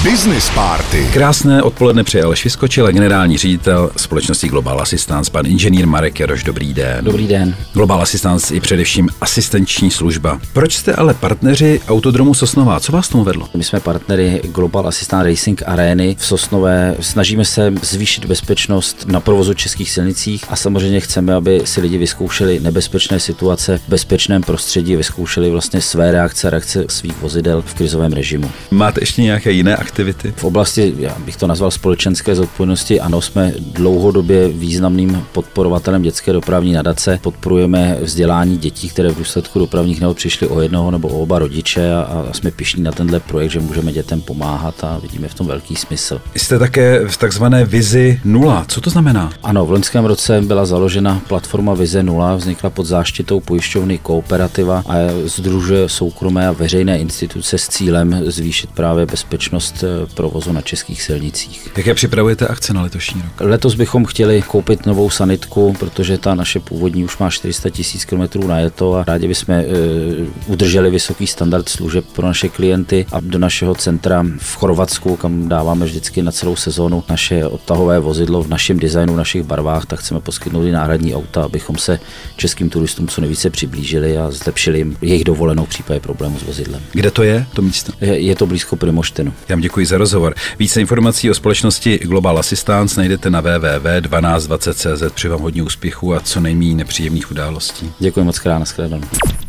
Business Party. Krásné odpoledne přeje Aleš Vyskočil, generální ředitel společnosti Global Assistance, pan inženýr Marek Jaroš. Dobrý den. Dobrý den. Global Assistance je především asistenční služba. Proč jste ale partneři Autodromu Sosnová? Co vás tomu vedlo? My jsme partnery Global Assistance Racing Areny v Sosnové. Snažíme se zvýšit bezpečnost na provozu českých silnicích a samozřejmě chceme, aby si lidi vyzkoušeli nebezpečné situace v bezpečném prostředí, vyzkoušeli vlastně své reakce svých vozidel v krizovém režimu. Máte ještě nějaké jiné aktivity? V oblasti, já bych to nazval společenské zodpovědnosti, ano, jsme dlouhodobě významným podporovatelem dětské dopravní nadace. Podporujeme vzdělání dětí, které v důsledku dopravních nehod přišly o jednoho nebo o oba rodiče a jsme pyšní na tenhle projekt, že můžeme dětem pomáhat a vidíme v tom velký smysl. Jste také v takzvané Vizi 0. Co to znamená? Ano, v loňském roce byla založena platforma Vize 0, vznikla pod záštitou pojišťovny Kooperativa a sdružuje soukromé a veřejné instituce s cílem zvýšit právě bezpečnost provozu na českých silnicích. Jaké připravujete akce na letošní rok? Letos bychom chtěli koupit novou sanitku, protože ta naše původní už má 400 000 km najeto a rádi bychom udrželi vysoký standard služeb pro naše klienty a do našeho centra v Chorvatsku, kam dáváme vždycky na celou sezónu naše odtahové vozidlo v našem designu, v našich barvách, tak chceme poskytnout i náhradní auta, abychom se českým turistům co nejvíce přiblížili a zlepšili jim jejich dovolenou v případě problému s vozidlem. Kde to je, to místo? Je to blízko Primoštenu. Já vám děkuji za rozhovor. Více informací o společnosti Global Assistance najdete na www.1220.cz. Přeji vám hodně úspěchů a co nejméně nepříjemných událostí. Děkuji moc krát, nashledanou.